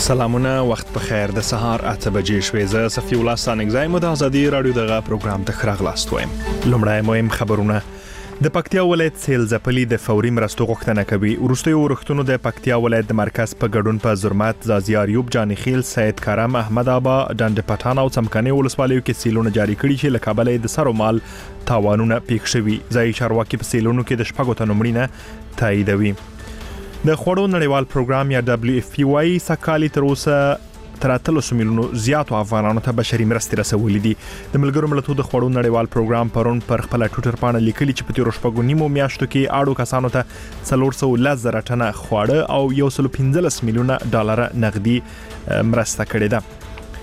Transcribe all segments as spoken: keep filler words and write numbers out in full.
سلامونه وخت په خیر د سهار اته بجې شوې زه صفی الله سانګزای مو د ازادي رادیو دغه پروګرام ته خراغلاست وایم. لومړی مهم خبرونه. د پکتیا ولایت سیل ځپلي د فوري مرستو غوښتنه کوي. وروستیو ورښتونو د پکتیا ولایت د مرکز په ګډون په زرمت، زازیار یوب، جانی خیل، سید کرم، احمد آبا، ډنډ پټان او څمکني ولسوالیو کې سیلونه جاری کړي چې له کابل د سر او مال تاوانونه پیښ شوي. ځایي چارواکي په سیلونو کې د شپږو تنو مړینه تاییدوي. د خوړو نړیوال پروګرام یا دبليو اف پی وايي سکهالی تر اوسه تر اتلس میلیونو زیاتو افغانانو ته بشري مرستې رسولې دي. د ملګرو ملتونو د خوړو نړیوال پروګرام پرون پر خپل ټویټر باندې لیکلي چې په تیرو شپږو نیمو میاشتو کې اړو کسانو ته څلور سوه لس زره ټنه خواړه او یو سل پنځلس میلیونه ډالر نقدي مرسته کړې ده.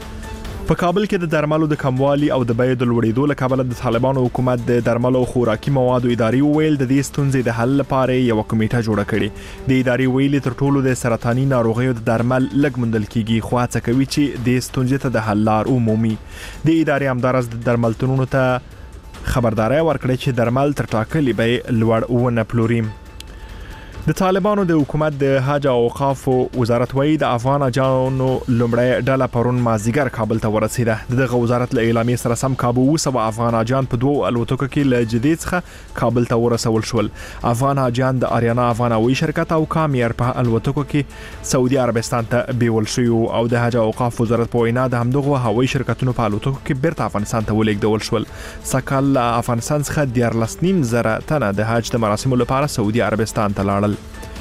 په کابل کې د درملو د کموالي او د بیې د لوړېدو له کبله د طالبانو حکومت د درملو او خوراکي موادو ادارې وویل د دې ستونزې د حل لپاره یو کمیټه جوړه کړې. د ادارې ویلي تر ټولو د سرطاني ناروغیو د درمل لږ موندل کیږي، خو هڅه کوي چې د ستونزې ته د حل لار ومومي. د ادارې همدارس د درملتونونو ته خبرداري ورکړې چې درمل تر ټاکلي بیې لوړ ونه پلوري. د طالبانو د حکومت د حج او اوقاف وزارت وایي د افغان حاجانو لومړی ډله پرون مازدیګر کابل ته ورسېده. دغه وزارت له اعلامیې سره سم کابو وسو افغان حاجان په دوه الوتکو کې له جدې څخه کابل ته ورسول شول. افغان حاجان د آریانا افغان هوایي شرکت او کامیر په الوتکو کې سعودي عربستان ته بیول شوي او د حج او اوقاف وزارت په وینا د همدغه هوایي شرکتونو په الوتکو کې بیرته افغانستان ته ولېږدول شول. سکهال افغانستان څخه دیارلس نیم زره تنه د حج د مراسمو لپاره سعودي عربستان ته لاړل.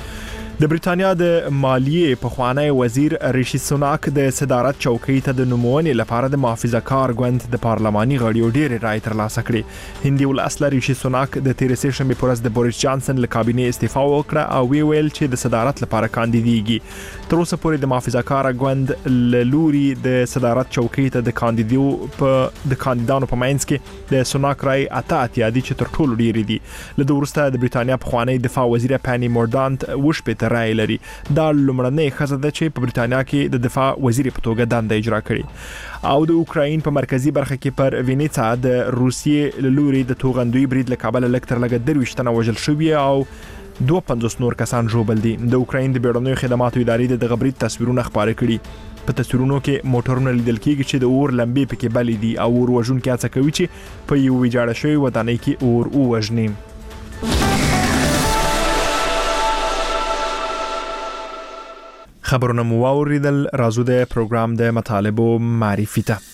د بریټانیا د مالیې پخوانی وزیر ریشي سوناک د صدارت چوکۍ ته د نومونې لپاره د محافظه کار ګوند د پارلماني غړیو ډېرې رایې ترلاسه کړې. هندي ولسله ریشي سوناک د تیرې سې شنبې په ورځ د بوریس جانسن له کابینې استعفا وکړه او وی ویل چې د صدارت لپاره کاندیدېږي. تر اوسه پورې د محافظه کار ګوند له لوري د صدارت چوکۍ ته د کاندیدو په د کاندیدانو په منځ کې د سوناک رای اته اتیا دي چې تر ټولو ډېرې دي. له دې وروسته د بریټانیا پخوانی دفاع وزیر پانی موردانت وشپېته رای لري. دا لومړنۍ ښځه ده چې په بریټانیا کې د دفاع وزیر په توګه دنده اجرا کړي. او د اوکراین په مرکزی برخه کې پر وینیڅا د روسیې له لوري د توغندوی برید له کابل لک تر لګ درويشت تنه وژل شوی او دوه پنځوس نور کسان ژوبل دي. د اوکراین د بیړنیو خدماتو ادارې د دغه برید تصویرونه خپاره کړي. په تصویرونو کې موټرونه لیدل کیږي چې د اور لمبې پکې بلې دي او اور وژونکي هڅه کوي چې په یو ویجاړه شوی ودانۍ کې اور ووژني. خبرونه مو واوریدل. راځو د پروګرام د مطالبو معرفي ته.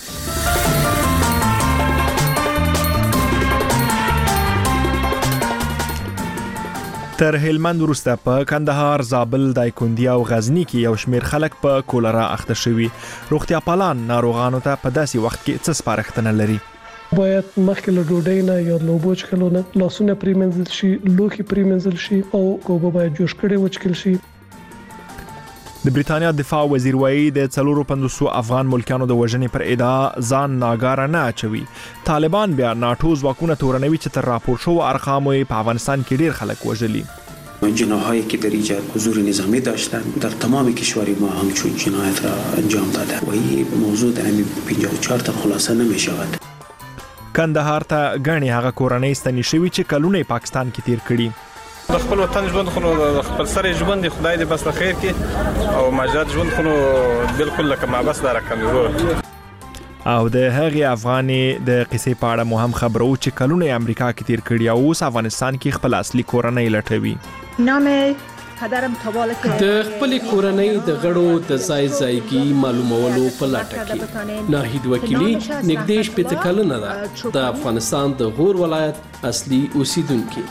تر هلمند وروسته په کندهار، زابل، دایکنډي او غزني کې یو شمېر خلک په کولرا اخته شوي. روغتیا پالان ناروغانو ته په داسې وخت کې څه سپارښتنه لري؟ باید مخکې له ډوډۍ نه یا له اوبو څښلو نه لاسونه پریمنځل شي، لوښي پریمنځل شي او اوبه باید جوش کړي وڅښل شي. د بریټانیا دفاع وزیر وایي د څلورو پنځوسو افغان ملکانو د وژنې پر ادعا ځان ناګاره نه اچوي. طالبان بیا ناټو ځواکونه تورنوي چې تر راپور شو ارقامو په افغانستان کې ډیر خلک وژلي. جناحایی که در ایجاد حضور نظامی داشتند در تمام کشور ما همچون جنایت را انجام داده و این موضوع در همین پنجاه و چهار تا خلاصه نمی شود. کندهار ته غني هغه کورنۍ ستنې شوي چې کلونه پاکستان کې تیر کړي. د خپل وطن ژوند خو د خپل سره ژوند خدای دې بس خیر کې او ماجرات ژوند خو بالکل لکه ما بس دا رقم ورو. او د هغې افغاني د قصې په اړه مو هم خبرو چې کلونه امریکا کې تیر کړي او اوس افغانستان کې خپل اصلي کورنۍ لټوي. نام پدرم تابال که د خپل کورنۍ د غړو د ځای ځایګي معلومولو په لټه کې ناهید وکیلی نږدې شپږ کلونه ده د افغانستان د غور ولایت اصلي اوسیدونکو.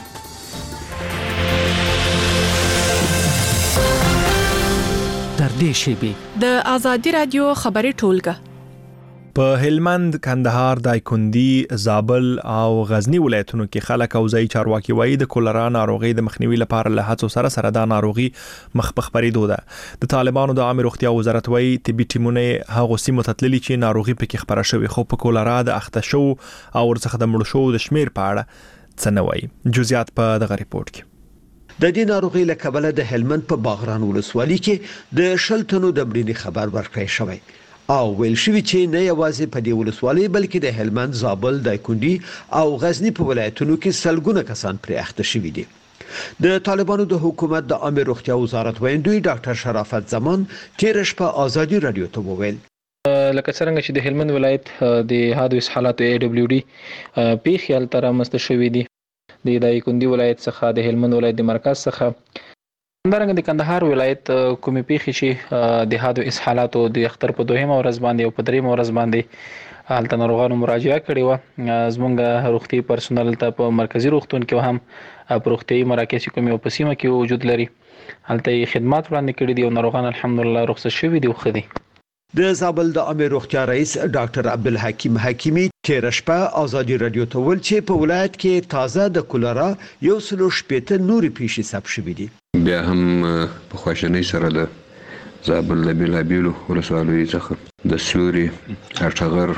د آزادی رادیو خبري ټولګه په هلمند، کندهار، دایکنډي، زابل او غزني ولایتونو کې خلک او ځای چارواکي وایي د کولرا ناروغي د مخنیوي لپاره له هڅو سره سره دا ناروغي مخ په خبرېدو ده. د طالبانو د عامه روغتیا وزارت وایي طبي ټیمونه هغه سیمو ته تللي چې ناروغي پکې خبره شوې، خو په کولرا د اخته شو او ورڅخه د مړ شو د شمیر په اړه څه نه وایي. جزئیات په دغه ریپورت کې. د دې ناروغي له کبله د هلمند په باغران ولسوالۍ کې د شلتنو د مړینې خبر ورکړی شوی او ویل شوی چې نه یوازې په دې ولسوالۍ بلکې د هلمند، زابل، دایکنډي او غزني په ولایتونو کې سلګونه کسان پرې اخته شوي دي. د طالبانو د حکومت د عامه روغتیا وزارت ویندوی ډاکټر شرافت زمان تیر شپه آزادي رادیو ته وویل لکه څنګه چې د هلمند ولایت د حادث حالات ای دبليو ډي پیښې هلته رامنځته شوې دي د دایکنډي ولایت څخه د هلمند ولایت د مرکز څخه همدارنګه د کندهار ولایت کومې پیښې چې د حادث حالاتو د اختر په دویمه ورځ باندې او په دریمه ورځ باندې هلته ناروغانو مراجعه کړې وه زموږ روغتي پرسونل ته په مرکزي روغتون کې هم په روغتیايي مراکز کومې او په سیمه کې وجود لري هلته یې خدمات وړاندې کړي دي او ناروغان الحمدلله رخصت شوي دي او ښه دي د زابل د عامه روغتیا رئیس ډاکټر عبدالحکیم حکیمی تیر شپه آزادي رادیو ته ویل چې په ولایت کې تازه د کولرا یو سلو شپېته نورې پیښې ثبت شوې دي بیا هم په خواشنۍ سره د زابل د بیلابیلو ولسوالیو څخه د سوري هټغر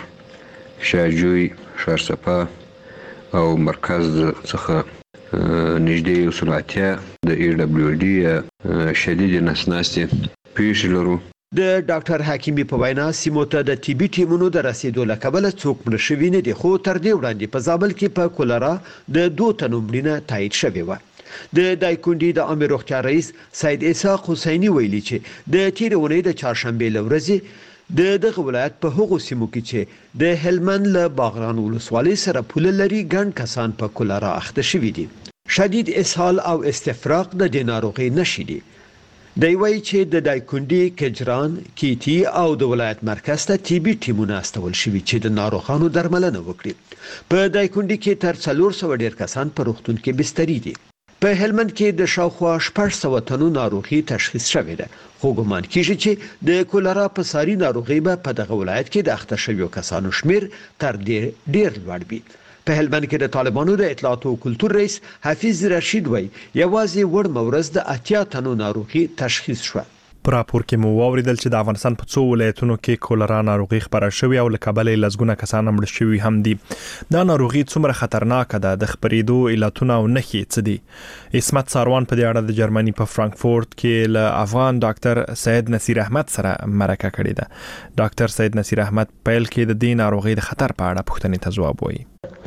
شاجوی شارسپا او مرکز څخه نږدې یو سلو اتیا د ای دبليو ډي شدید نسناستې پیښې لرو د ډاکټر حکیمی په وینا سیمو ته د ټي بي ټیمونو د رسیدو له کبله څوک مړه شوي نه دي خو تر دې وړاندې په زابل کې په کولرا د دوه تنو مړینه تایید شوې وه د دایکنډي د عامه روغتیا رئیس سید اسحاق حسیني ویلي چې د تیر اونۍ د چهارشنبه لورځي د دغه ولایت په هغو سیمو کې چې د هلمند له باغران ولسوالۍ سره پوله لري ګڼ کسان په کولرا اخته شوي دي شدید اسهال او استفراغ د دې ناروغۍ نښې دي دی وایي چې د دایکنډي کجران کیتی او د ولایت مرکز ته ټي بي ټیمونه استول شوي چې د ناروغانو درملنه وکړي په دایکنډي کې تر څلور سوه ډیر کسان په روغتون کې بستري دي په هلمند کې د شاوخوا شپږ سوه تنو ناروغي تشخیص شوې ده خو ګمان کیږي چې د کولرا په ساري ناروغي به په دغه ولایت کې د اخته شویو کسانو شمیر تر ډیر ډیر لوړ وي په هلمند کې د طالبانو د اطلاعات او کلتور رئیس حفیظ رشید وای یوازې وړ مورز د اتیا تنو ناروغي تشخیص شو پر راپور کې مو واوریدل چې د افغانستان په څو ولایتونو کې کولرا ناروغي خبره شوې او له کابل لزګونه کسان مړ شوي هم دي دا ناروغي څومره خطرناک ده د خبرېدو علتونه او نښې څه دي اسمت ساروان په دې اړه د جرمني په فرانکفورت کې له افغان ډاکټر سید نصیر احمد سره مرکه کړې ده ډاکټر سید نصیر احمد پیل کې د دې ناروغي د خطر په اړه پوښتنې ته ځواب وایي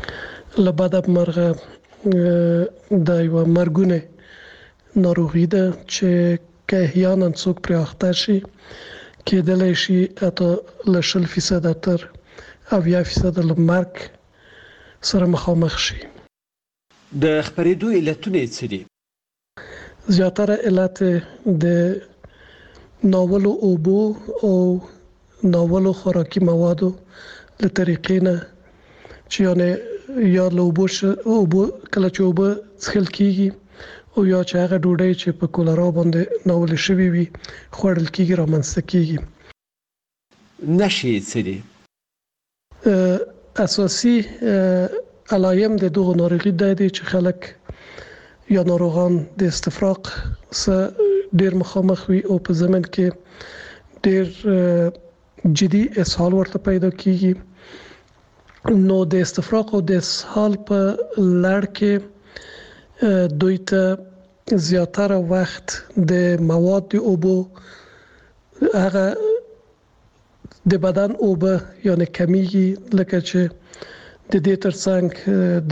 لبادب مرغه د یو مرګونه ناروغي ده چې که احیانا څوک پرې اخته شي کېدلی شي حتی له شل فیصده تر اویا فیصده له مرګ سره مخامخ شي د خپرېدو علتونه یې څه دي زیاتره علت د ناولو اوبو او ناولو خوراکي موادو له طریقې نه چې یعنې یا له اوبو اوبو کله چې اوبه څښل کېږي او یا چې هغه ډوډۍ چې په کولرا باندې ناول شوي وي خوړل کېږي رامنځته کېږي نښې څه دي اساسي علایم د دغه ناروغي دا دي چې خلک یا ناروغان د استفراغ سره ډیر مخامخ وي او په زمن کې ډیر جدي اسهال ورته پیدا کیږي نو د استفراغ او د اسهال په لړ کې دوی ته زیاتره وخت د مواد اوبو هغه د بدن اوبه یعنی کمیږي لکه چې د دې ترڅنګ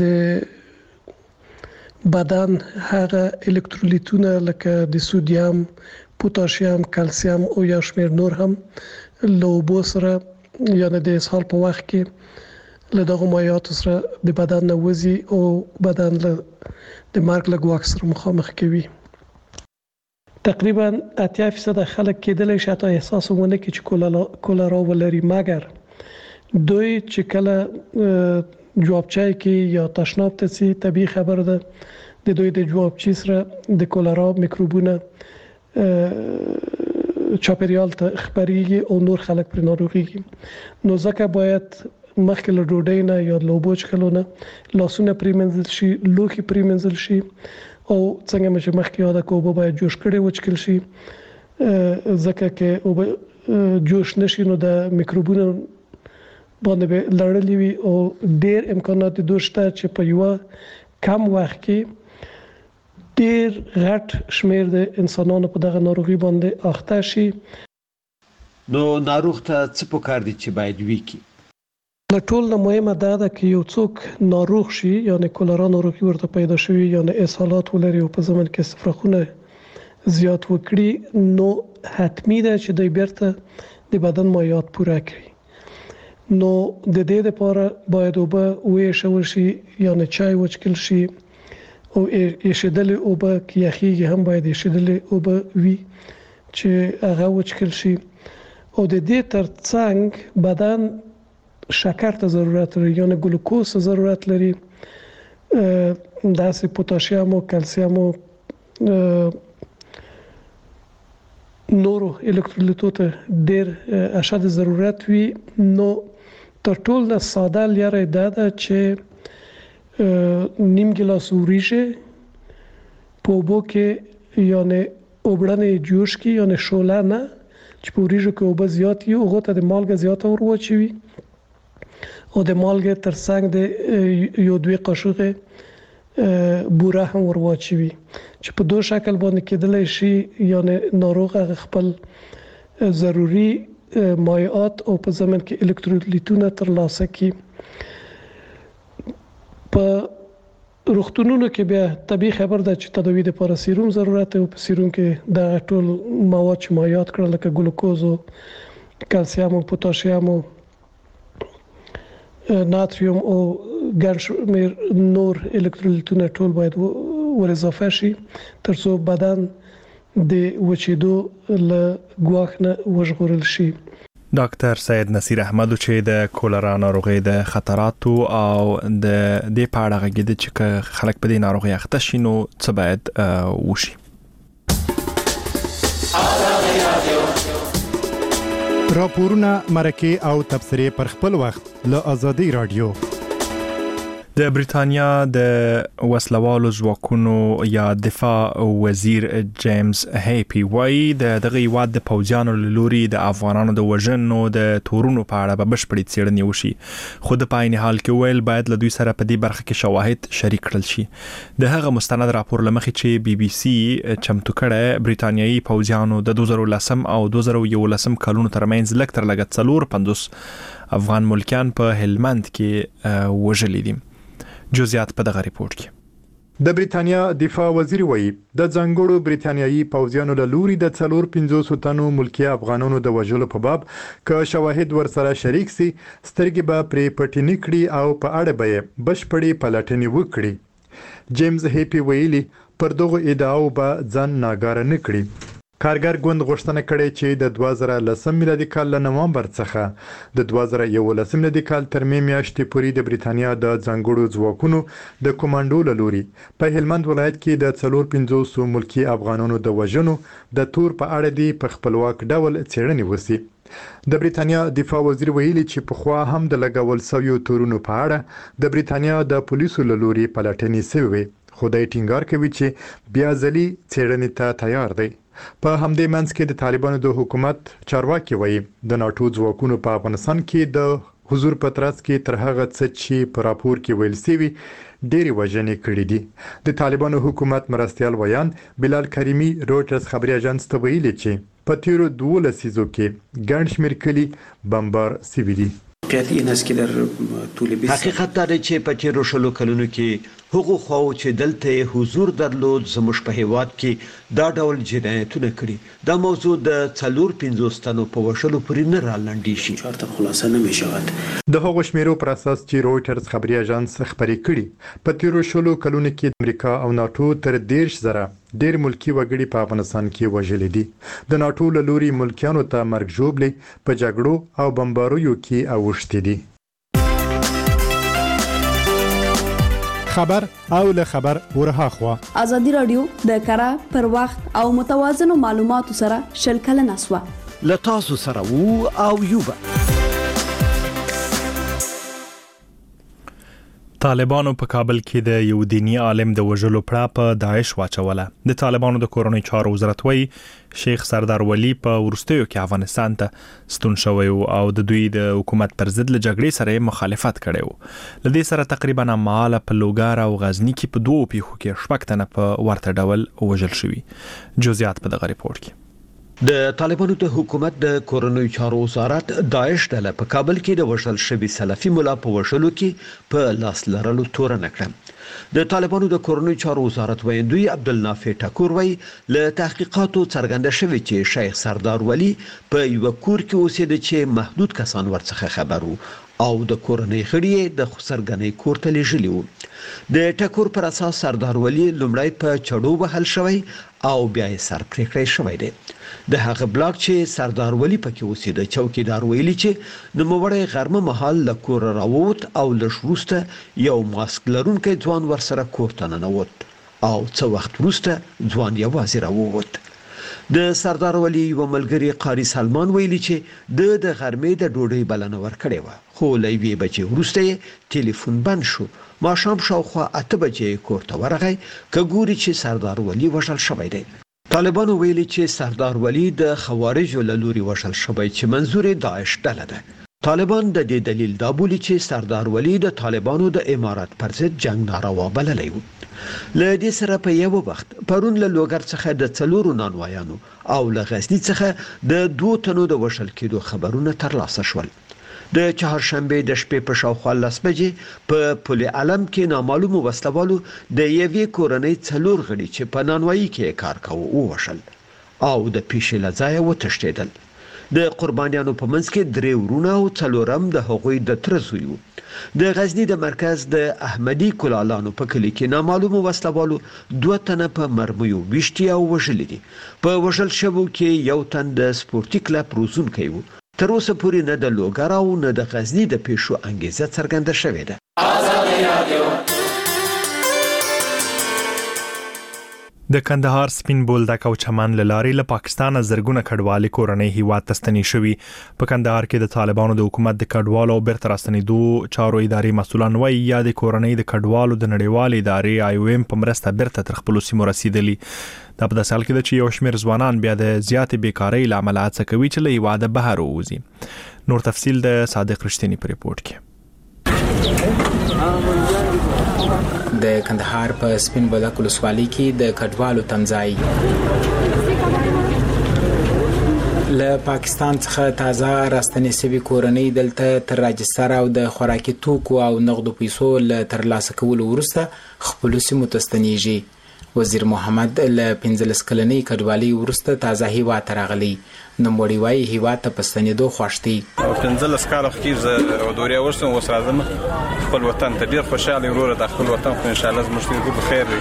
د بدن هغه الکترولیتونه لکه د سودیم پوتاشیم کلسیم او یا شمیر نور هم لوبو سره یعنی د اسهال په وخت کې له دغه مایعات سره د بدن نوځي او بدن له د مرګ له ګواښ سره مخامخ کوي تقریبا اتیا فیصد خلک کېدلی شي حتی احساس ونه کړي چې کولرا ولري مګر دوی چې کله جوابچای کې یا تشناب ته سي طبي خبر ده د دوی د جوابچي سره د کولرا میکروبونه چاپیریال ته خبريږي او نور خلک پر ناروغيږي نو ځکه باید مخکې له ډوډۍ نه یا له اوبو څښلو نه لاسونه پریمنځل شي لوښي پریمنځل شي او څنګه چې مخکې یاده کې اوبه باید جوش کړي وڅښل شي ځکه کې اوبه جوش نشي نو د میکروبونو باندې به لړلې وي او ډېر امکانات د دوشته چې په یو کم وخت کې ډېر غټ شمیر د انسانانو په دغه ناروغي باندې اخته شي نو ناروغ ته څه پکار دي چې باید وکړي له ټول نه مهمه دا ده چې یو څوک ناروغ شي یعنی کولرا ناروغي ورته پیدا شوي یعنی اسهالات ولري او په زمن کې استفراغونه زیات وکړي نو حتمی ده چې د بیرته د بدن مایعات پوره کړي نو د دې لپاره باید اوبه وېښول شي یعنی چای وڅښل شي او یشدل اوبه کې یخیږي هم باید یشدل اوبه وي چې هغه وڅښل شي او د دې ترڅنګ بدن شکر ته ضرورت لري یعنی ګلوکوز ته ضرورت لري داسې پوتاشیم او کلسیم او نورو الکترولیتو ته ډېر اشد ضرورت وي نو تر ټولو ساده لاره دا ده چې نیم ګلاس وریجې په اوبو کې یعنی اوبړنې جوش کې یعنی شوله نه چې په وریجو کې اوبه زیات وي هغه ته د مالګه زیاته ور واچوي او د مالګې ترڅنګ د یو دوه قاشقه بوره هم ور واچوي چې په دوه شکل باندې کېدلی شي یعنی ناروغ خپل ضروری مایعات او په زمن کې الکترولیتونه ترلاسه کړي په روغتونونو کې بیا طبي خبر ده چې تداوی لپاره سیروم ضرورت او په سیروم کې د ټول مواد چې مایعات کړل لکه ګلوکوز او کلسیم او پوتاشیم او ناتریوم او ګڼ نور الکترولیتونه ټول باید ور اضافه شي ترڅو بدن د وچېدو له ګواښ نه وژغورل شي. ډاکټر سید نصیر احمد چې د کولرا ناروغي د خطراتو او د دې پاړه غږیده چې خلک په دې ناروغي اخته شي نو څه باید وشي. راپورونه مرکه او تبصره پر خپل وخت له ازادي رادیو. د بریتانیا د وسلوالو ځواکونو یا دفاع وزیر جیمز هیپی وایي د دغه هیواد د پوځیانو له لوري د افغانانو د وژنو د تورونو په اړه به بشپړې څېړنې وشي خو د په عین حال کې ویل باید له دوی سره په دې برخه کې شواهد شریک کړل شي. د هغه مستند راپور لمخې چې بي بي سي چمتو کړی بریتانیایي پوځیانو د دوه زره ولسم او دوه زره یولسم کلونو ترمنځ لږ تر لږه څلور پنځوس افغان ملکیان په هلمند کې وژلي دي. جزئیات په دغه ریپورت کې. د بریتانیا دفاع وزیر وایي د ځانګړو بریتانیایي پوځیانو له لوري د څلور پنځوس تنو ملکی افغانانو د وژلو په باب که شواهد ورسره شریک سي سترګې به پرې پټې نکړي او په اړه به بشپړې پلټنې وکړي. جیمز هیپی ویلي پر دغه ادعاو به ځان ناګاره نکړي. کارګر ګوند غوښتنه کړې چې د دوه زره لسم میلادي کال له نومبر څخه د دوه زره یولسم میلادي کال تر می میاشتې پورې د بریتانیا د ځانګړو ځواکونو د کمانډو له لوري په هلمند ولایت کې د څلور پنځوس ملکی افغانانو د وژنو د تور په اړه دی په خپلواک ډول څېړنې وسی. د بریتانیا دفاع وزیر ویلي چې په خوا هم د لګول سویو تورونو په اړه د بریتانیا د پولیسو له لوري پلټنې شوې خو د ټینګار کوي چې بیا ځلي څېړنې ته تیار دی. په همدې منځ کې د طالبانو د حکومت چارواکي وایي د ناتو ځواکونو په افغانستان کې د حضور په ترڅ کې تر هغه څه چې په راپور کې ویل شوی ډېری وژنې کړې دي. د طالبانو حکومت مرستيال ویان بلال کریمی روټرز خبري اژانس ته ویلي چې په تیرو دوه لسیزو کې ګڼ شمېر کلي بمبار شوي دي. حقیقت دا دی چې په تیرو شلو کلونو کې هغو خواو چې دلته حضور درلود زموږ په هیواد کې دا ډول جنایتونه کړي. دا موضوع د څلور پنځوس تنو په وشلو پورې نه رالنډي شي. چارته خلاصه نه میشود. د هغو شمیرو پر اساس چې رويټرز خبري اژانس خبري کړي په تیرو شلو کلونو کې امریکا او ناتو تر دیرش زره ډیر ملکی وګړي په افغانستان کې وژل دي. د ناتو له لوري ملکیانو ته مرګ ژوبلې په جګړو او بمباریو کې اوښتي دي. خبر او له خبر ورها خوا ازادي رادیو د کارا پر وخت او متوازن معلوماتو سره شلکل نسوه لتاسو سره وو او یوبا. طالبانو په کابل کې د یو دینی عالم د وژلو پړه په داعش واچوله. د طالبانو د کورونی چارو وزارت وایي شیخ سردار ولی په ورستیو کې افغانستان ته ستون شوی او د دوی د حکومت پر ضد له جګړې سره مخالفت کړی و. لدې سره تقریبا ماله په لوګار او غزنی کې په دوه پیښو کې شپږ تنه په ورته ډول وژل شوی. جزئیات په دغه ریپورت کې. د طالبانو د حکومت د کورنۍ چارو وزارت داعش ډله په کابل کې د وژل شوي سلفي مولا په وژلو کې په لاس لرلو تورنه کړه. د طالبانو د کورنۍ چارو وزارت ویندوی عبدالنافع ټکور وایي له تحقیقاتو څرګنده شوی چې شیخ سردار ولی په یو کور کې اوسېده چې محدود کسان ورڅخه خبر وو او د کورنۍ غړي د خسرګنۍ کور ته لیږلي وو. د ټکور پر اساس سردار ولی لومړی په چړو وهل شوی او بیا یې سر پرې کړی شوی دی. د هغه بلاک چې سردار ولی پکې اوسېده چوکیدار ویلي چې د موړی غرمه مهال له کور راووت او لږ وروسته یو ماسک لرونکی ځوان ورسره کور ته ننوت او څه وخت وروسته ځوان یوازې راووت. د سردار ولی یو ملګری قاری سلمان ویلي چې د د غرمې د ډوډۍ بلنه ورکړې وه خو له یوې بجې وروسته یې ټلیفون بند شو. ماښام شاوخوا اته بجې کور ته ورغی که ګوري چې سردار ولی وژل شوی دی. طالبانو ویلي چې سردار ولی د خوارجو له لوري وژل شوی چې منظور یې داعش ډله ده. طالبان د دې دلیل دا بولي چې سردار ولی د طالبانو د امارات پر ضد جنگ ناروا بللی و. له دې سره په یو وخت پرون له لوګر څخه د څلورو نانوایانو او له غزني څخه د دوه تنو د وژل کېدو خبرونه ترلاسه شول. د چهارشنبه د شپې په شاوخوا لس بجې په پل علم کې نامعلومو وسلوالو د یوې کورنۍ څلور غړي چې په نانوایي کې کار کاوه ووژل او د پیښې له ځایه وتښتېدل. د قربانیانو په منځ کې درې ورونه او څلورم د هغوی د تره زوی و. د غزني د مرکز د احمدي کلالانو په کلي کې نامعلومو وسلوالو دوه تنه په مرمیو ویشتي او وژلي دي. په وژل شوو کې یو تن د سپورتي کلب روزونکی و. تر اوسه پورې نه د لوګر او نه د غزني د پیښو انګیزه څرګنده شوې ده. د کندهار سپین بولدک او چمن لاري له پاکستان زرګونه کډوالي کورنۍ هیواد تستنی شوی. په کندهار کې د طالبانو د حکومت د کډوالو بیرته راستنېدو چارو ادارې مسؤلان وایي یا د کورنۍ د کډوالو د نړیوال ادارې آی او ایم په مرسته بیرته تر خپل سیمو رسیدلی. دا په داسې حال کې ده چې یو شمېر ځوانان بیا د زیاتې بیکارۍ له امله هڅه کوي چې له هیواده بهر ووځي. نور تفصیل د صادق رښتینی په ریپورت کې. د کندهار په سپین بولدک ولسوالۍ کې د کډوالو تمځای له پاکستان څخه تازه راستنې شوی کورنۍ دلته تر راجستر او د خوراکي توکو او نغدو پیسو له ترلاسه کولو وروسته خپل سیمو ته ستنیږي. وزیر محمد له پنځلس کلنۍ کډوالۍ وروسته تازه هیواد ته راغلی. نوموړی وایي هیواد ته په ستنېدو خوښ دی. پنځلس کاله مخکې زه دوریا وروسته اوس راځم خپل وطن ته. ډېر خوشحاله یم وروره د خپل وطن خو انشاءالله زموږ ټول به خیر وي.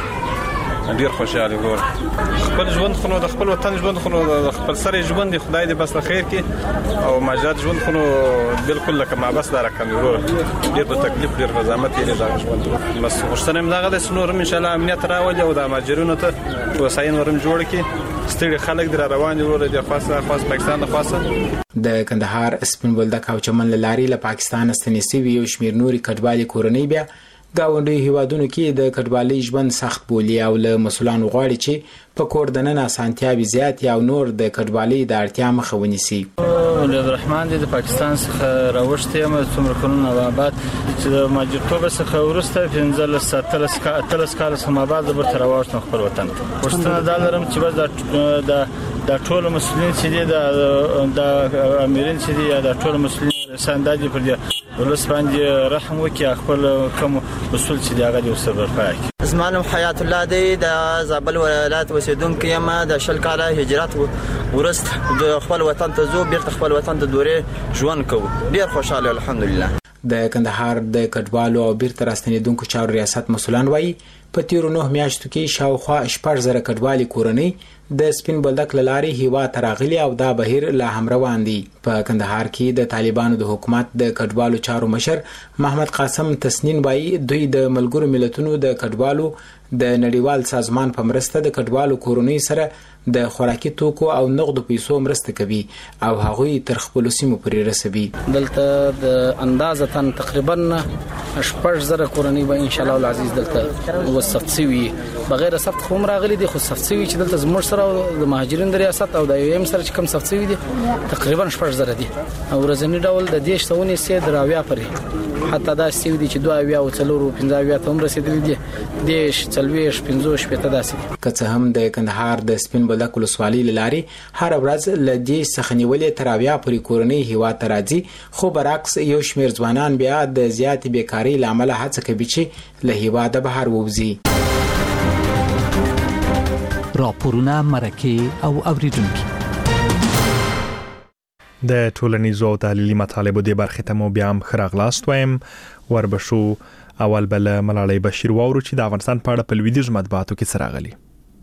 ډیر خوشاله وروره خپل ژوند خو د خپل وطن ژوند خو د خپل سره ژوند خدای دې بس خیر کې او ماجاد ژوند خو بالکل لکه ما بس دا رقم وروره ډیر د تکلیف ډیر غزامت یې دا ژوند بس غوښتنه مې دغه د سنور ان شاء الله امنیت راولي او د ماجرونو ته وساین ورم جوړ کی ستړي خلک در روان دي وروره د خاصه خاص پاکستان خاصه د کندهار سپین بولدک او چمن لاري له پاکستان ستنې سوي یو شمېر نوري کډوالي کورنۍ بیا گاونډي هیوادونو کې د کډوالۍ ژوند سخت بولي او له مسولانو غواړي چې په کور دننه اسانتیاوي زیات یا نور د کډوالۍ د اړتیا مخه ونیسي. ولید الرحمن د پاکستان څخه راوښتي یم څومره کلونه بعد چې د ماجرتوب څخه ورسته پنځلس اتلس اتلس کال سم بعد د برتر راوښتم خپل وطن. ورسته دا لرم چې بس د د ټول مسلمانین چې دي د امیرین چې دي د ټول مسلمانین سانداجي پر دي ولس باندې رحم وکي خپل کوم اصول چې دی هغه د صبر پای. زمانم حیات الله دی د زابل ولایت اوسیدونکو یم. د شل کاله هجرت ورسته د خپل وطن ته زو بیرته خپل وطن ته دورې ژوند کوو. ډیر خوشاله الحمدلله. د کندهار د کډوالو او بیرته راستنېدونکو چارو ریاست مسؤلان وایي په تیرو نه میاشتو کې شاوخوا شپږ زره کډوالي کورنۍ د سپین بولدک لاري هیواد ته راغلي او دا بهیر لا هم روان دي. په کندهار کې د طالبانو د حکومت د کډوالو چارو مشر محمد قاسم تسنین وایي دوی د ملګرو ملتونو د کډوالو د نړیوال سازمان په مرسته د کډوالو کورنۍ سره د خوراکي توکو او نغدو پیسو مرسته کوي او هغوی تر خپل سیمو پورې رسوي. دلته د اندازه تقریبا شپږ زره کورنۍ به ان شاء الله العزیز دلته وسفت سوي بغیر سفت خو راغلي دي خو سفت سوي چې دلته زموږ سره د مهاجرین د ریاست او د یو ایم سره چې کوم سفت سوي دي تقریبا شپږ زره دي او ورځنی ډول د دیش ثونی سي دراویا پرې حتی دا سیو دي چې دوه اویا او څلور او پنځه اویا ته هم رسیدلي دي دیش څلوېښت پنځوس شپېته داسې که څه هم د کندهار د سپین بولدک ولسوالۍ له لارې هره ورځ له دې څخه نیولې تر اویا پورې کورنۍ هیواد ته راځي خو برعکس یو شمېر ځوانان بیا د زیاتې بیکارۍ له امله هڅه کوي چې له هیواده بهر ووځي. راپورونه مرکه او اوریدونکي د ټولنیزو او تحلیلي مطالبو د برخې ته مو بیا هم ښه راغلاست وایم. وربشو اول بل ملالۍ بشیر واورو چې د افغانستان په اړه په لویدیځو مطبوعاتو کې څه راغلي.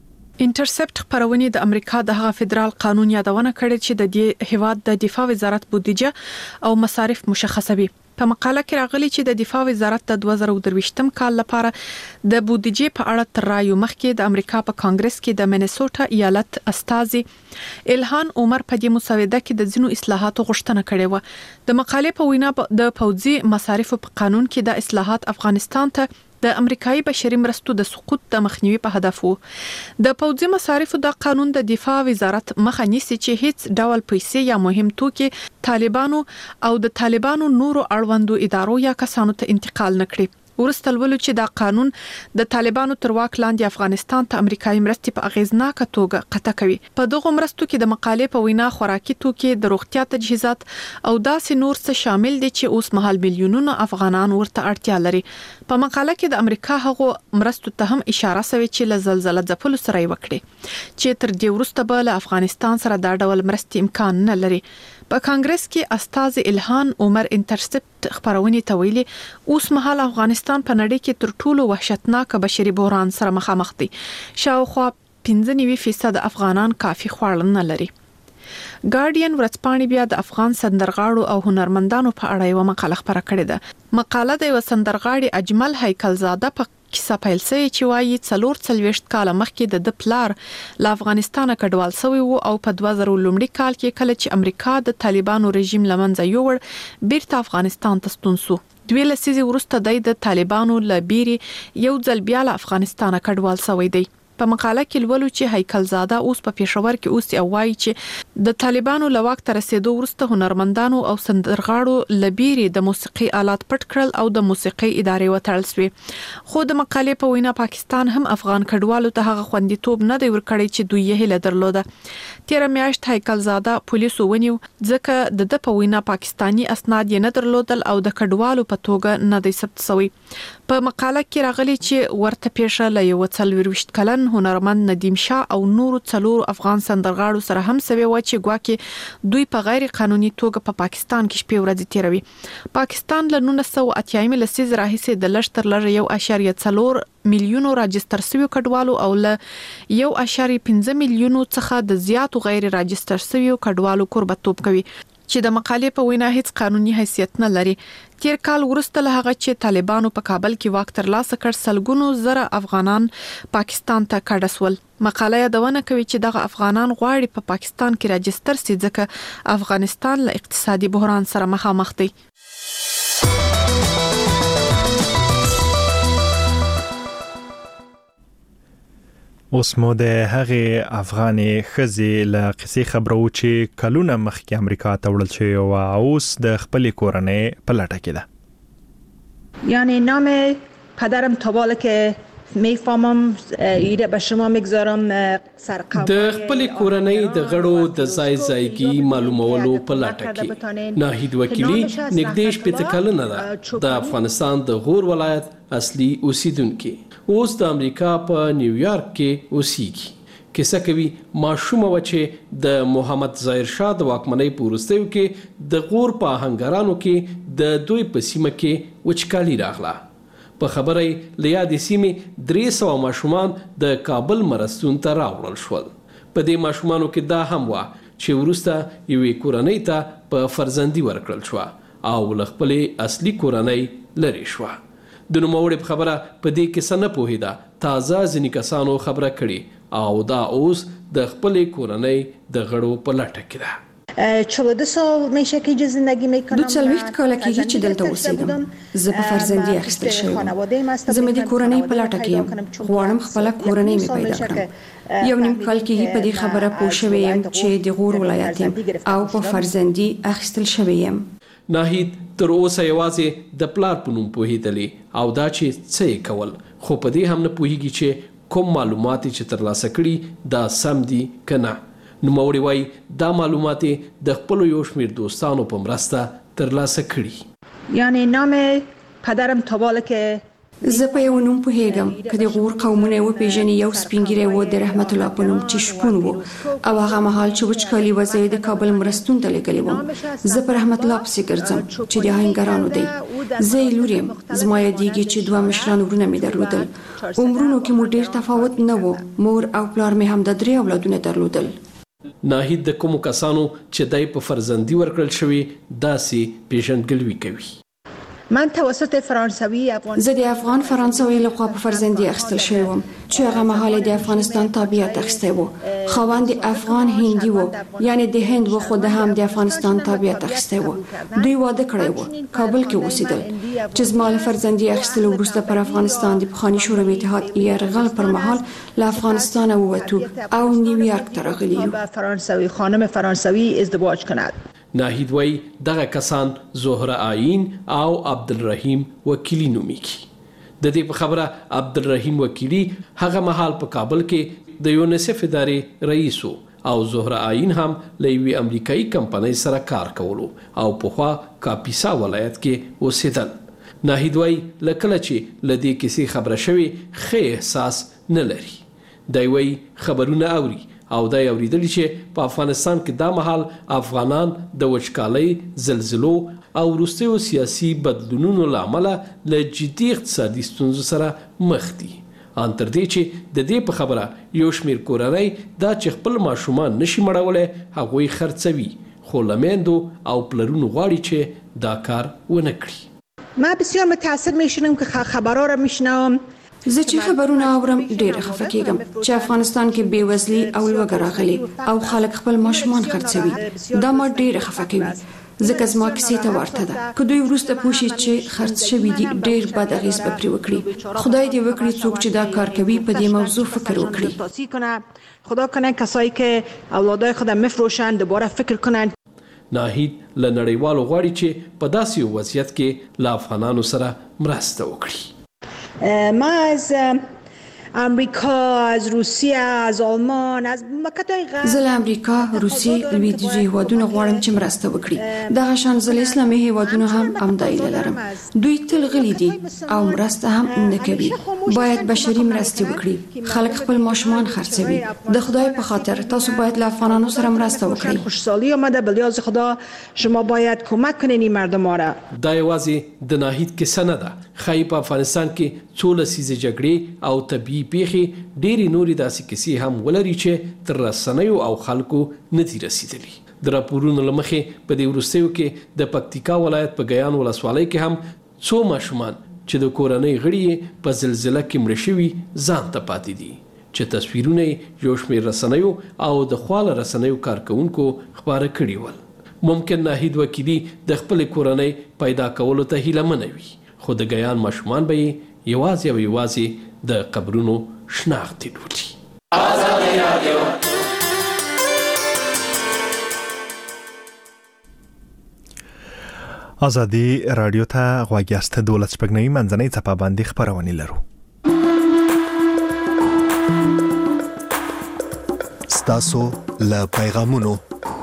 انټرسپټ خبرونه د امریکا د هغه فدرال قانون یادونه کړې چې د دې هیواد د دفاع وزارت بودیجه او مصارف مشخصوي. په مقاله کې راغلي چې د دفاع وزارت د دوه زره درویشتم کال لپاره د بودیجې په اړه تر رایو مخکې د امریکا په کانګرس کې د مینیسوټا ایالت استازي الهان عمر په دې مسوده کې د ځینو اصلاحاتو غوښتنه کړې و. د مقالې په وینا د پوځي مصارفو په قانون کې د اصلاحات افغانستان ته د امریکایي بشري مرستو د سقوط د مخنیوي په هدف وو. د پوځي مصارفو د قانون د دفاع وزارت مخه نیسي چې هیڅ ډول پیسې یا مهم توکي طالبانو او د طالبانو نورو اړوندو ادارو یا کسانو ته انتقال نکړي. ورسته ولولو چې دا قانون د طالبانو تر واک لاندې افغانستان ته امریکایي مرستې په اغیزناکه توګه قطع کوي. په دغه مرستو کې د مقالې په وینا خوراکي توکي، د روغتیا تجهیزات او داسې نور څه شامل دي چې اوس مهال میلیونونه افغانان ورته اړتیا لري. په مقاله کې د امریکا هغو مرستو ته هم اشاره شوې چې له زلزلې ځپلو سره یې وکړي چې تر دې وروسته به له افغانستان سره دا ډول مرستې امکان نه لري. په کانګرس کې استاد الهان عمر انټرسپټ خبرونه تویلي اوس مهال افغانستان په نړۍ کې تر ټولو وحشتناک بشري بحران سره مخامخ دي. شاوخوا پنځه نوي فیصد افغانان کافي خواړه نه لري. ګارډین ورځپاڼې بیا د افغان سندرغاړو او هنرمندانو په اړه یو مقاله خبره کړې ده. مقاله د یو سندرغاړي اجمل هیکلزاده په کیسه پیل سوی چې وایي څلور څلوېښت کاله مخکې د د پلار له افغانستانه کډوال شوی وو او په دوه زره لومړي کال کې کله چې امریکا د طالبانو رژیم لمنځه یوړ بیرته افغانستان ته ستون شو. دوی لسیزې وروسته د طالبانو له بیري یو ځل بیا له افغانستانه کډوال شوی دی. په مقاله کې لولو چې هیکلزاده اوس په پېښور کې اوس یو وایي چې د طالبانو له واک ته رسیدو وروسته هنرمندانو او سندرغاړو لبيري د موسیقي آلات پټ کړل او د موسیقي ادارې وتړل شوې. خو د مقالې په وینا پاکستان هم افغان کډوالو ته هغه خوندیتوب نه دی ورکړی چې دوی یې هله درلوده. تیر میاشت هیکلزاده پولیسو ونیو ځکه د د په وینا پاکستانی اسناد یې نه درلودل او د کډوالو په توګه نه دی ثبت شوی. په مقاله کې راغلي چې ورته پیښه له یو څلوېښت کلن هنرمند ندیم شاه او نورو څلور افغان سندرغاړو سره هم سوي و چې ګواکې دوی په غیر قانوني توګه په پا پاکستان کې شپې ورځې تیروي. پاکستان له نولس سوه اتیا لسیز راهیسې د لشتر لږ یو اشاریه څلور میلیونو راجستر شوی کډوالو او له یو اشاریه پنځه میلیونو څخه د زیاتو غیر راجستر شوی کډوالو قربتوب کوي چې د مقالې په وینا هیڅ قانوني حیثیت نه لري. تیر کال وروسته له هغه چې طالبانو په کابل کې واک ترلاسه کړ سلګونو زره افغانان پاکستان ته کډه سول. مقاله یادونه کوي چې دغه افغانان غواړي په پا پاکستان کې راجستر شي ځکه افغانستان له اقتصادي بحران سره مخامخ دی. اوس مو د هغه افغاني خزي له قصې خبرو چې کلونه مخکې امریکا ته وړل شوی او اوس د خپل کورنۍ په لټه کې ده. یعنی نام پدرم تا بالا که میفهمم ایده به شما میگذارم سرقوم د خپل کورنۍ د غړو د ځای ځایګي معلومولو په لټه کې ناهید وکیلی نږدې شپږ کلونه ده د افغانستان د غور ولایت اصلي اوسیدونکو اوس د امریکا په نیویارک کې اوسېږي. کیسه کوي ماشومه و چې د محمد ظاهر شاه د واکمنۍ په وروستیو کې د غور په آهنګرانو کې د دوی په سیمه کې وچکالي راغله. په خبره له یادې سیمې درې سوه ماشومان د کابل مرستون ته راوړل شول. په دې ماشومانو کې دا هم وه چې وروسته یوې کورنۍ ته په فرزندي ورکړل شوه او له خپلې اصلي کورنۍ لرې شوه. د نوموړي په خبره په دې کې څه نه پوهېده. تازه ځینې کسانو خبره کړې او دا اوس د خپلې کورنۍ د غړو په لټه کې ده. چهارده سال میشه که اینجا زندگی میکنم. دو څلوېښت کاله کېږي چې دلته اوسېږم. زه په فرزندي اخیستل شوی یم. زه مې د کورنۍ په لټه کې یم. غواړم خپله کورنۍ مې پیدا کړم. یو نیم کال کېږي په دې خبره پوه شوی یم چې د غور ولایت یم او په فرزندي اخیستل شوی یم. ناهید تر اوسه یوازې د پلار په نوم پوهېدلې او دا چې څه یې کول، خو په دې هم نه پوهېږي چې کوم معلومات چې ترلاسه کړي دا سم دي که نه. نوموړی وایي دا معلومات د خپلو یو شمېر دوستانو په مرسته ترلاسه کړي. یعنی نام پدرم تا بالا که زه په یو نوم پوهیږم که د غور قومونه وپېژني. یو سپینګیری و د رحمت الله په نوم چې شپون و او هغه مهال چې وچکالي وه زه یې د کابل مرستون ته لېږلی وم. زه په رحمت الله پسې ګرځم چې د آهنګرانو دی. زه یې لور یم. زما یادېږي چې دوه مشران ورونه مې درلودل. عمرونو کې مو ډېر تفاوت نه و. مور او پلار مې هم د درې اولادونه درلودل. ناهید د کومو کسانو چې دای په فرزندي ورکړل شوي داسې پیژندګلوي کوي. من توسط فرانسوي افغان زه د افغان فرانسوي لخوا په فرزندي اخیستل شوی وم چې هغه مهال د افغانستان تابعیت اخیستی و. خاوند افغان هندي و، یعنی د هند و، خو د هم د افغانستان تابعیت اخیستی و. دوی واده کړی و، کابل کې اوسېدل. چې زما له فرزندي اخیستلو وروسته پر افغانستان د پخواني شوروي اتحاد یرغل پر مهال له افغانستانه ووتو او نیویورک ته راغلي یو. فرانسوي خانم فرانسوي ازدواج کند. ناهید وایي دغه کسان زهره آیین او عبدالرحیم وکیلي نومیږي. د دې په خبره عبدالرحیم وکیلي هغه مهال په کابل کې د یونیسف ادارې رئیس او زهره آیین هم له یوې امریکایي کمپنۍ سره کار کولو او پخوا کاپیسا ولایت کې اوسېدل. ناهید وایي له کله چې له دې کیسې خبره شوې ښه احساس نه لري. دی وایي خبرونه اوري او دا اوریدلی چې په افغانستان کې دا مهال افغانان د وچکالۍ، زلزلو او وروستیو سیاسي بدلونونو له امله له جدي اقتصادي ستونزو سره مخ دي. ان تر دې چې د دې په خبره یو شمېر کورنۍ دا چې خپل ماشومان نشي مړولی هغوی خرڅوي، خو له میندو او پلرونو غواړي چې دا کار ونه کړي. ما بسیار متأثر میشنم که خبرها را میشنوم. زه چې خبرونه اورم ډېره خفه کېږم چې افغانستان کې بېوزلي او لوږه راغلې او خلک خپل ماشومان خرڅوي. دا ما ډېره خفه کوي ځکه زما کیسې ته ورته ده. که دوی وروسته پوه شي چې خرڅ شوي دي ډېر بد اغېز به پرې وکړي. خدای دې وکړي څوک چې دا کار کوي په دې موضوع فکر وکړي. خدا کنه کسایی که اولادای خود میفروشن دوباره فکر کنن. ناهید له نړیوالو غواړي چې په داسې وضعیت کې له افغانانو سره مرسته وکړي. ما از امریکا، از روسیه، از آلمان، از مملکت‌های غرب زه له امریکا، روسیې، لویدیځو هیوادونو غواړم چې مرسته وکړي. دغه شان زه له اسلامي هیوادونو هم همدا هیله لرم. دوی تل غلي دي او مرسته هم نه کوي. باید بشري مرستې وکړي. خلک خپل ماشومان خرڅوي. د خدای په خاطر تاسو باید له افغانانو سره مرسته وکړئ. خوشحالي آمده به لیاز خدا شما باید کمک کنین این مردم ها را. دا یوازې د ناهید کیسه نه ده. ښایي په افغانستان کې څو لسیزې جګړې او طبیعي پیښې ډېرې نورې داسې کیسې هم ولري چې تر رسنیو او خلکو نه دي رسیدلي. د راپورونو له مخې په دې وروستیو کې د پکتیکا ولایت په ګیان ولسوالۍ کې هم څو ماشومان چې د کورنۍ غړي په زلزله کې مړه شوي ځان ته پاتې دي چې تصویرونه یو شمېر رسنیو او د خواله رسنیو کارکونکو خپاره کړي ول. ممکن ناهید وکیلي د خپلې کورنۍ پیدا کولو ته هیله وي، خو د ګیان ماشومان به یې یوازې او یوازې د قبرونو شناخت لولي. آزادي رادیو آزادي رادیو ته غوږ یاست. دولت شپږنیمې منځنۍ څپه باندې خپرونې لرو. ستاسو له پیغامونو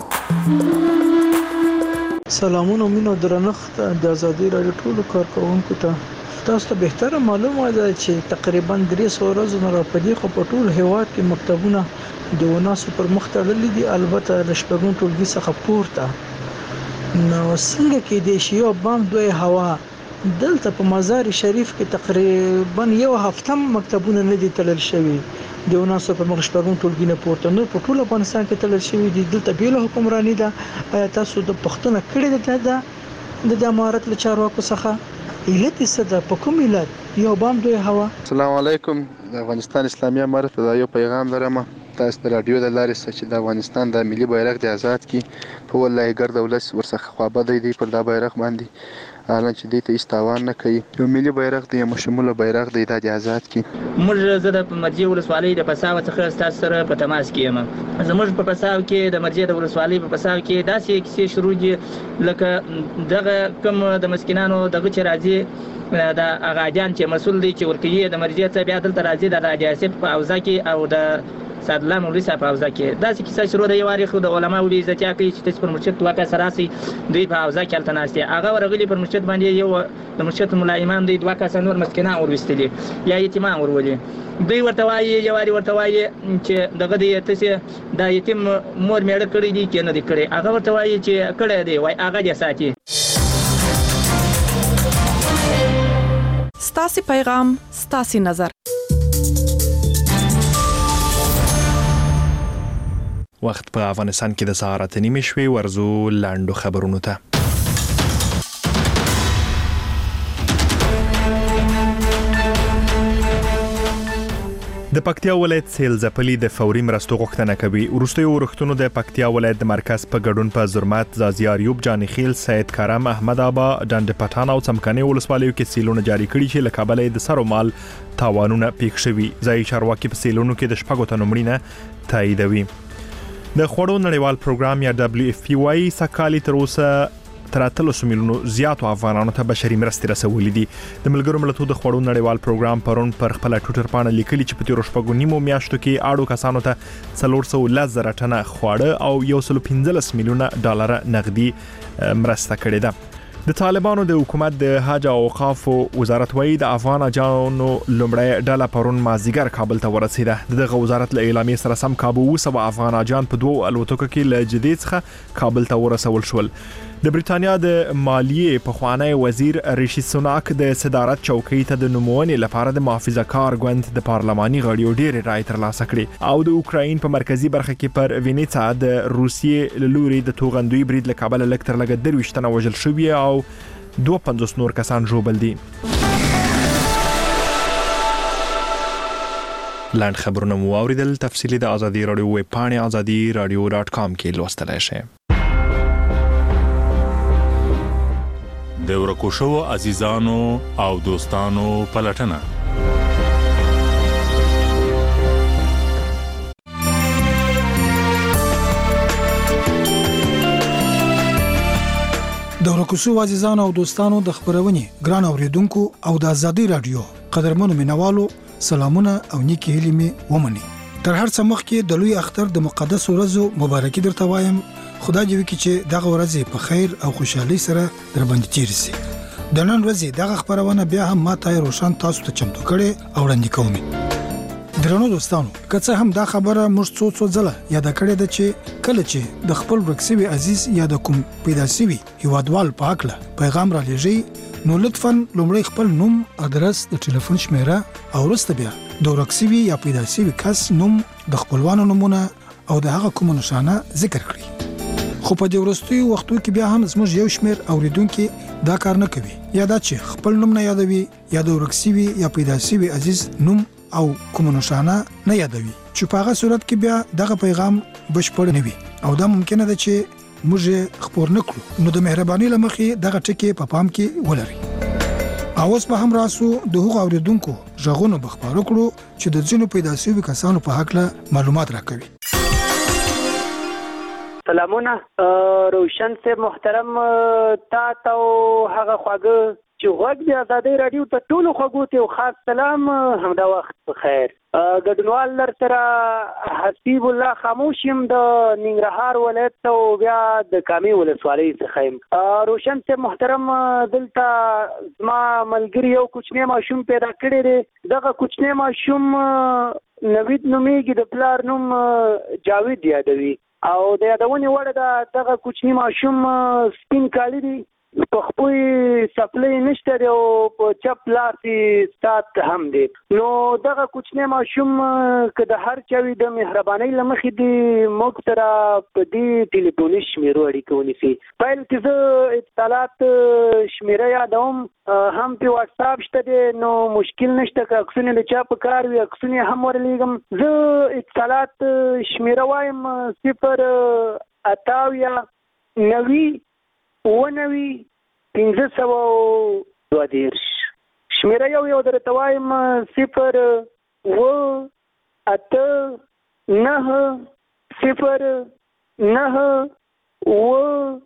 سلامونه مینو درنښت د آزادي رادیو ټولو کارکوونکو ته. تاسو ته بهتره معلومه ده چې تقریبا درې سوه ورځې نه راپدې خو په ټول هیواد کې مکتبونه د وناسو پر مخ تړلي دي، البته له شپږم ټولګي څخه پورته. نو څنګه کېدای شي یو بام دوی هوا دلته په مزار شریف کې تقریبا یو هفته مکتبونه نه دي تړل شوي د وناسو په مخ شپږم ټولګي نه پورته، نو په ټول افغانستان کې تړل شوي دي. دلته بیل حکمرانی ده. آیا تاسو د پښتنه کړی ده د امارت له چارواکو څخه؟ علت څه ده؟ په کوم علت یو بام دوی هوا؟ السلام علیکم. د افغانستان اسلامي امارت ته یو پیغام لرم. تاسو د رادیو د لارې چې د افغانستان د ملي بیرغ د آزاد کی په ولای ګرد ولس ورڅخه خوابه دی پر دا بیرغ باندې حالان چې دې ته هیڅ تاوان نه کوي. یو ملي بیرغ دی، یو شموله بیرغ دی، دا د آزاد کی. موږ زه د مرجې ولسوالۍ د پساو څخه ستاسو سره په تماس کې یم. زموږ په پساو کې د مرجې د ولسوالۍ په پساو کې داسې کیسې شروع دي لکه دغه کوم د مسکینانو دغه چې راځي د اغاجان چې مسول دی چې ورکوي د مرجې څخه بیا دلته راځي د راجاسب په اوزا کې او د سادله مولوي صاحب په اوزا کې داسې کیسه شروع ده. یو واري خو د علماو دې عزت کوي چې تاسو پر مرشد واقع سراسي دوی په اوزا کې هلته ناست دي. هغه ورغلي پر مرشد باندې یو د مرشد ملا امام دی دوه کسه نور مسکینان وروستلي یا یتیمان ورولي. دوی ورته وایي یو واري ورته وایي چې دغه دی تاسو د یتیم مور میړه کړی دي کې نه دی کړی. هغه ورته وایي چې کړی دی وای هغه دې ساتي. ستاسي پیغام ستاسي نظر. وخت په افغانستان کې د سهار اته نیمې شوې ورزو لاندو خبرونو ته. د پکتیا ولایت سیل ځپلي د فوري مرستو غوښتنه کوي. وروستیو ورښتونو د پکتیا ولایت د مرکز په ګډون په زرمت، زازیار یوب، جانی خیل، سید کرم، احمد آبا، ډنډ پټان او څمکني ولسوالیو کې سیلونه جاری کړي چې له کابل د سرو مال تاوانونه پیښ شوي. ځایي چارواکي په سیلونو کې د شپږو تنو مړینه تاییدوي. د خوړو نړیوال پروګرام یا دبليو اف پی وايي سکالي تر اوسه تر اتلس میلیونو زیاتو افغانانو ته بشري مرستې رسولې دي. د ملګرو ملتونو د خوړو نړیوال پروګرام پرون پر خپل ټوټر پاڼه لیکلي چې په تیرو شپږو نیمو میاشتو کې اړو کسانو ته څلور سوه لس زره ټنه خواړه او یو سل پنځلس میلیونه ډالر نقدي مرسته کړې ده. د طالبانو د حکومت د حج او اوقاف وزارت وایي د افغان اجانو لومړی ډله پرون مازیګر کابل ته ورسېده. دغه وزارت له اعلامیې سره سم کابو وسو افغان اجان په دوه الوتکو کې له جدې څخه کابل ته ورسول شول. د بریټانیا د مالیې پخوانی وزیر ریشي سوناک د صدارت چوکۍ ته د نومونې لپاره د محافظه کار ګوند د پارلماني غړیو ډېرې رایې ترلاسه کړې او د اوکراین په مرکزی برخه کې پر وینیڅا د روسیې له لوري د توغندوی برید له کابل لږ تر لږه درویشت تنه وژل شوي او دوه پنځوس نور کسان ژوبل دي. لاند خبرونه مو اوریدل. تفصیلی د ازادي رادیو ویب پاڼې ازادي رادیو ډاټ کام کې لوستلای شئ. د ورکو شوو عزیزانو او دوستانو پلټنه. د ورکو شوو عزیزانو او دوستانو د خبرونې ګران اوریدونکو او د ازادي رادیو قدرمنو مینوالو سلامونه او نیکی هیلې می ومني. تر هر څه مخکې د لوی اختر د مقدس ورځو مبارکي درته وایم. خدای دې وکړي چې دغه ورځ په خیر او خوشحالي سره در باندې تیر شي. د نن ورځې دغه خبرونه بیا هم ماته روشن تاسو ته چمتو کړي او وړاندې کوم. درنو دوستانو، که څه هم دا خبره موږ څو څو ځله یاد کړې ده چې کله چې د خپل ورکسوي عزیز یا د کوم پیدا شوي هیوادوال په اړه پیغام را لېږئ نو لطفاً لومړی خپل نوم، ادرس، د ټلیفون شمیره او وروسته بیا د ورکسوي یا پیدا شوي کس نوم، د خپلوانو نومونه او د هغه کومو نشانه ذکر کړئ. خو په دې وروستیو وختو کې بیا هم زموږ یو شمېر اوریدونکو دا کار نه کوي. یا دا چې خپل نوم نه یادوي یا د ورکسوي یا پیدا شوي عزیز نوم او کوم نشانه نه یادوي، چې په هغه صورت کې بیا دغه پیغام بشپړ نه وي او دا ممکنه ده چې موږ خبر نه کړو. نو د مهرباني لمخې دغه ټکی په پام کې ولرئ. اوس به هم راسو د هغو اوریدونکو ژغونو بخبر کړو چې د ځینو پیدا شوي کسانو په حق له معلومات راکوي. سلامونه روشن سے محترم تا تو هغه خواږه چې غوږ د ازادي رادیو ته ټولو خواږو ته خاص سلام همدا وخت بخیر. ګډونوال لر سره حسیب الله خاموش يم د ننګرهار ولایت ته بیا د کامي ولسوالۍ څخه يم. روشن سے محترم دلته زما ملګری یو کوچنی ماشوم پیدا کړی دی. دغه کوچنی ماشوم نوید نومیږي، د پلار نوم جاوید یادوي او د یادونې وړ د دغه کوچنی ماشوم سپین کالی دی، په خپل سپلې نشته دی او په چپ لاس یې سات هم دی. نو دغه کوچنی ماشوم که د هر چا وي د مهربانۍ له مخې دی موږ سره په دې ټلیفوني شمیرو اړیکه ونیسي. پیل کې زه اتصالات شمیره یادوم، هم په واتساپ شته دی نو مشکل نشته. که عکسونه د چا په کار وي عکسونه هم ورلیږم. زه اتصالات شمیره وایم صفر اتاویا نوي ونوي پنځه سوه دوه دېرش. شمېره یو یو درته وایم: صفر اوه اته نهه صفر نهه اوه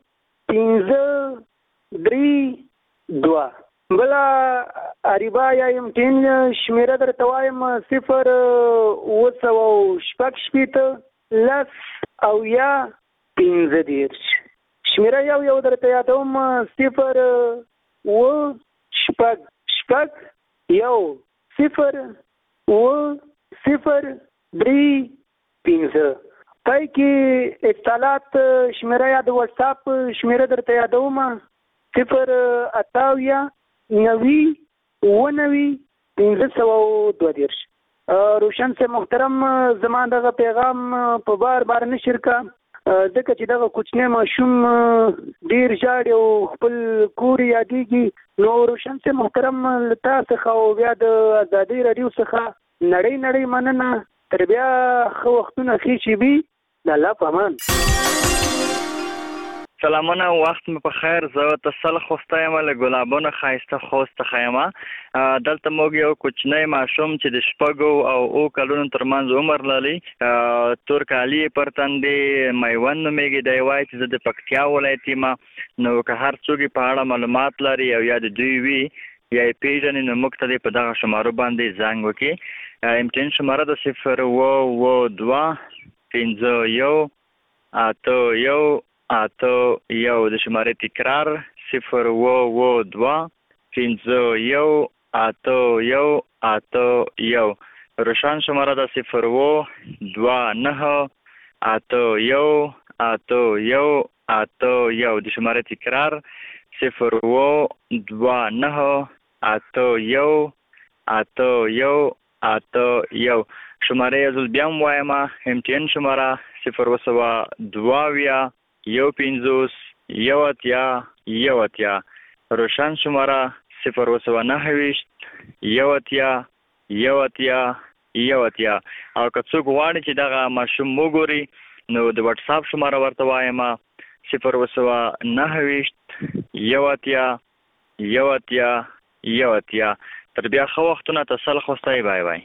پنځه درې دوه. بله اریبا یا امټین شمېره درته وایم: صفر اوه سوه شپږ شپېته لس اویا پنځه دېرش. شمېره یو یو درته یادوم: صفر اوه شپږ شپږ یو صفر اوه صفر درې پنځه. پای کې اتصالات شمېره یا د واتساپ شمېره درته یادوم: صفر اته اویا نوي اوه نوي پنځه سوه دوه دېرش. روشن صاحب محترم، زما دغه پیغام په بار بار نشر کا، ځکه چې دغه کوچنی ماشوم ډېر ژاړي او خپل کور یادېږي. نو روشن صاحب محترم، له تا څخه او بیا د ازادۍ راډیو څخه نړۍ نړۍ مننه. تر بیا ښه وختونه ښې چې وي. د الله په امان. سلامونه، وخت مې په خیر. زه تسل خوسته یم له ګلابونو ښایسته خوست څخه یم. دلته موږ یو کوچنی ماشوم چې د شپږو او اوو کلونو ترمنځ عمر لري، تور کالي یې پر تندې، میوند نومیږي. دی وایي چې زه د پکتیا ولایت یم. نو که هر څوک په اړه معلومات لري او یا د دوی وي یا یې پېژني، نو موږ ته په دغه شمارو باندې زنګ وکړي. امتحان شماره د صفر اوه اوه دوه پنځه یو اته یو اته یو. د شمارې تکرار: صفر اوه اوه دوه پنځه یو اته یو اته یو. روشن شماره د صفر اوه دوه نهه اته یو اته یو اته یو. د شمارې تکرار: صفر اوه دوه نهه اته یو اته یو اته یو. شماره یې زل بیا هم وایم: امتحان شماره صفر اوه سوه دوه اویا یو پنځوس یو اتیا یو اتیا. روشن شماره صفر اوه سوه نهه ویشت یو اتیا یو اتیا یو اتیا. او که څوک غواړي چې دغه ماشوم وګوري، نو د واتساپ شماره ورته وایم: صفر اوه سوه نهه ویشت یو اتیا یو اتیا یو اتیا. تر بیا ښه وختونه. تسل خوستی. بای بای.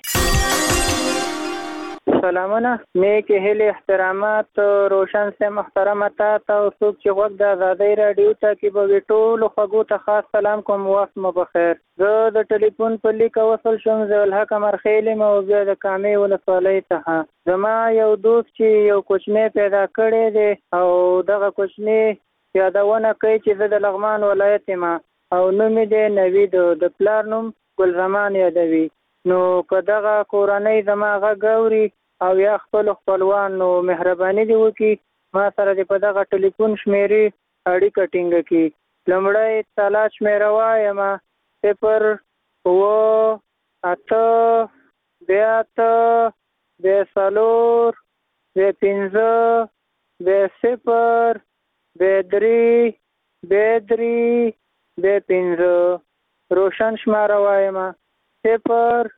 سلامونه، نیک هیلې احترامات روشن صاحب محترم ته او څوک چې غوږ د ازادۍ راډیو ته کې به وي، ټولو خوږو ته خاص سلام کوم. وخت مو بخیر. زه د ټلیفون په لیکه وصل شوم. ضیاءالحق مرخیل یم او بیا د کامې ولسوالۍ څخه. زما یو دوست چې یو کوچنی پیدا کړی دی او دغه کوچنی یادونه کوي چې زه د لغمان ولایت یم او نوم یې دی نوید. د پلار نوم ګلزمان یادوي. نو که دغه کورنۍ زما غږ اوري او یا خپل خپلوان، نو مهرباني دې وکړي ما سره دې په دغه ټلیفون شمېرې اړیکه ټینګه کړي. لومړی اتصالات شمېره وایم: صفر اوه اته بیا اته بیا څلور بیا پنځه بیا صفر بیا درې بیا درې بیا پنځه. روشن شماره وایم: صفر